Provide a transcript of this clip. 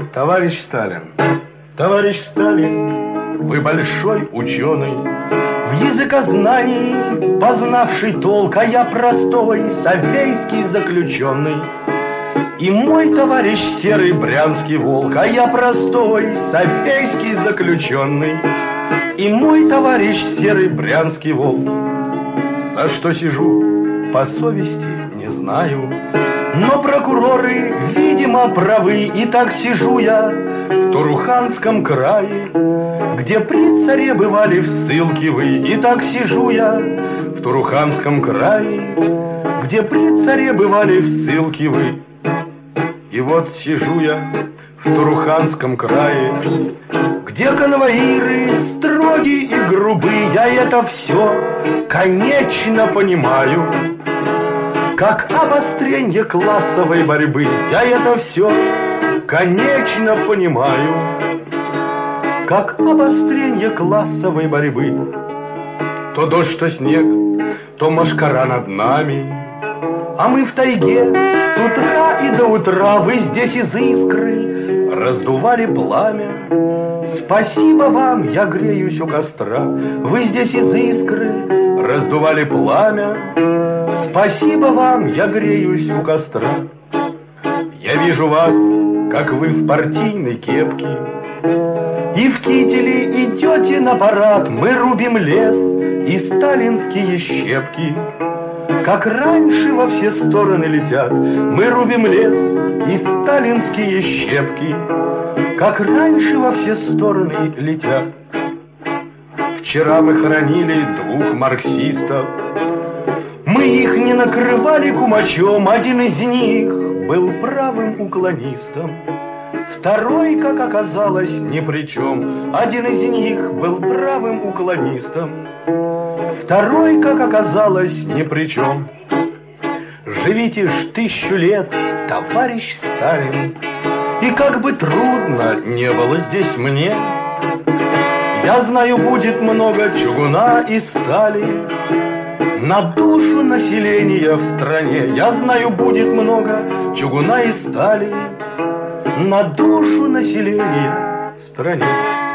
Товарищ Сталин, вы большой ученый, в языкознании познавший толк, а я простой совейский заключенный. И мой товарищ серый брянский волк, а я простой совейский заключенный. И мой товарищ серый брянский волк. За что сижу, по совести не знаю, но прокуроры, видимо, правы. И так сижу я в Туруханском крае, где при царе бывали в ссылке вы. И так сижу я в Туруханском крае, где при царе бывали в ссылке вы. И вот сижу я в Туруханском крае, где конвоиры строги и грубы. Я это все, конечно, понимаю, как обострение классовой борьбы. Я это все, конечно, понимаю, как обострение классовой борьбы. То дождь, то снег, то мошкара над нами, а мы в тайге с утра и до утра. Вы здесь из искры раздували пламя. Спасибо вам, я греюсь у костра. Вы здесь из искры раздували пламя. Спасибо вам, я греюсь у костра. Я вижу вас, как вы в партийной кепке и в кителе идете на парад. Мы рубим лес и сталинские щепки, как раньше во все стороны летят. Мы рубим лес и сталинские щепки, как раньше во все стороны летят. Вчера мы хоронили 2 марксистов. Мы их не накрывали кумачом. Один из них был правым уклонистом, второй, как оказалось, ни при чем. Один из них был правым уклонистом, второй, как оказалось, ни при чем. Живите ж 1000 лет, товарищ Сталин, и как бы трудно не было здесь мне, я знаю, будет много чугуна и стали на душу населения в стране. Я знаю, будет много чугуна и стали на душу населения в стране.